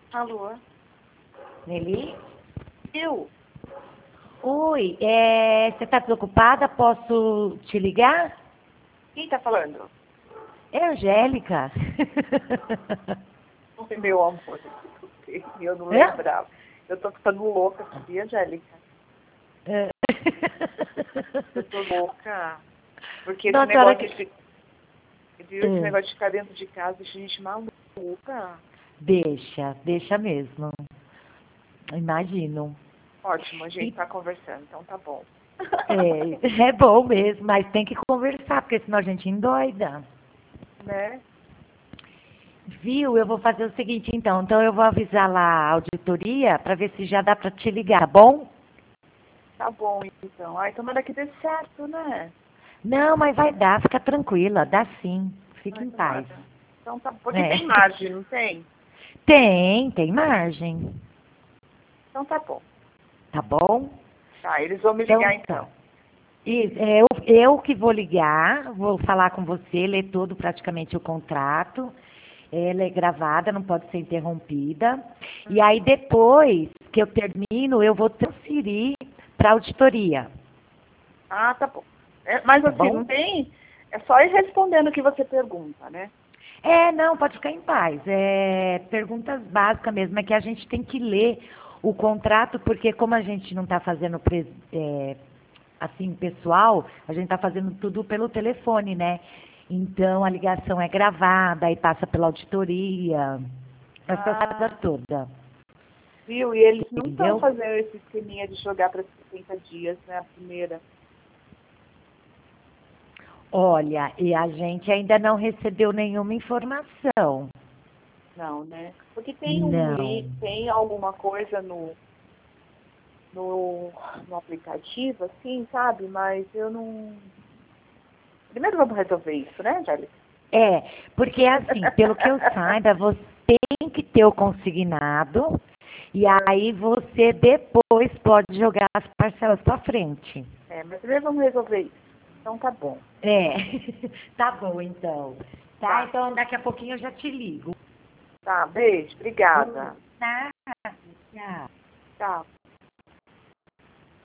Alô? Nelly? Eu? Oi, você está desocupada? Posso te ligar? Quem tá falando? É a Angélica. Oi, meu amor. Eu não Hã? lembrava. Eu tô ficando louca, sabia, Angélica? É. Eu tô louca. Porque esse Nossa, hora negócio que... viu? Esse negócio de ficar dentro de casa deixa a gente maluca. Deixa mesmo. Imagino. Ótimo, a gente E, tá conversando, então tá bom. é bom mesmo, mas tem que conversar, porque senão a gente endoida. Né? Viu? Eu vou fazer o seguinte, então. Então eu vou avisar lá a auditoria para ver se já dá para te ligar, tá bom? Tá bom, então. Ai, tomara que dê certo, né? Não, mas vai dar, fica tranquila, dá sim. Fique Ai, em paz. tomara. Então tá. Porque É. tem margem, não tem? Tem margem. Então tá bom. Tá bom? Tá, eles vão me Então ligar tá. então. Eu que vou ligar, vou falar com você, ler todo praticamente o contrato. Ela é gravada, não pode ser interrompida. E aí depois que eu termino, eu vou transferir para a auditoria. Ah, tá bom. Mas Tá assim, não bom? tem. É só ir respondendo o que você pergunta, né? Não, pode ficar em paz. Perguntas básicas mesmo, é que a gente tem que ler o contrato, porque como a gente não está fazendo assim, pessoal, a gente está fazendo tudo pelo telefone, né? Então a ligação é gravada, aí passa pela auditoria, essa coisa Ah, toda, viu? E eles não estão entendeu? fazendo esse esqueminha de jogar para 60 dias, né? A primeira. Olha, e a gente ainda não recebeu nenhuma informação. Não, né? Porque tem Não. tem alguma coisa no, no aplicativo, assim, sabe? Mas eu não. Primeiro vamos resolver isso, né, Angélica? Porque assim, pelo que eu saiba, você tem que ter o consignado e aí você depois pode jogar as parcelas para frente. Mas primeiro vamos resolver isso. Então tá bom. É, tá bom então. Tá, Tá. então daqui a pouquinho eu já te ligo. Tá, beijo. Obrigada. Tá, tchau. Tchau.